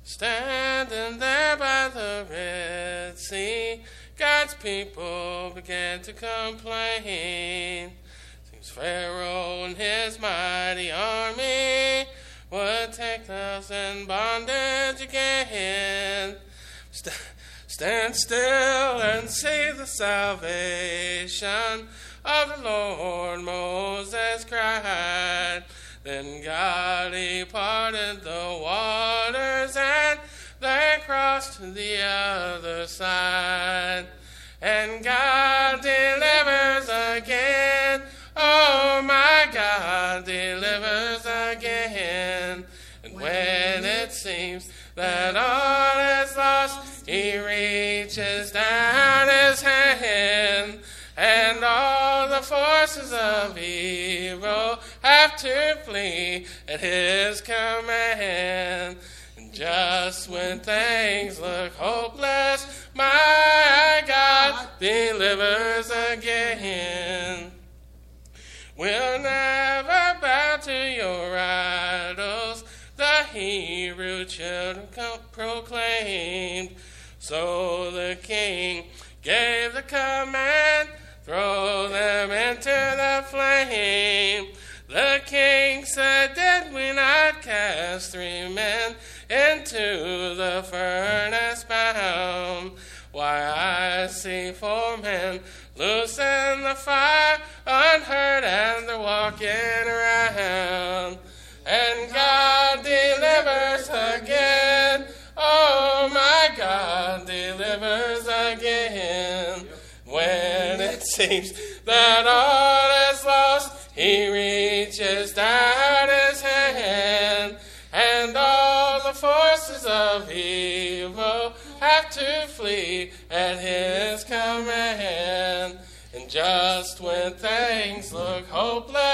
Standing there by the Red Sea, God's people began to complain. Seems Pharaoh and his mighty army would take us in bondage again. Stand still and see the salvation of the Lord, Moses cried. Then God, he parted the waters, and they crossed to the other side. And God delivers again. Oh, my God delivers again. And when it seems that all is lost, he reaches down his hand, and all the forces of evil have to flee at his command. And just when things look hopeless, my God delivers again. We'll never bow to your idols, the Hebrew children proclaimed. So the king gave the command, throw them into the flame. The king said, did we not cast 3 men into the furnace bound? Why, I see 4 men loose in the fire, unhurt, and they're walking around. And God delivers again. Oh, my God delivers again. When it seems that all is lost, he reaches down his hand, and all the forces of evil have to flee at his command. And just when things look hopeless,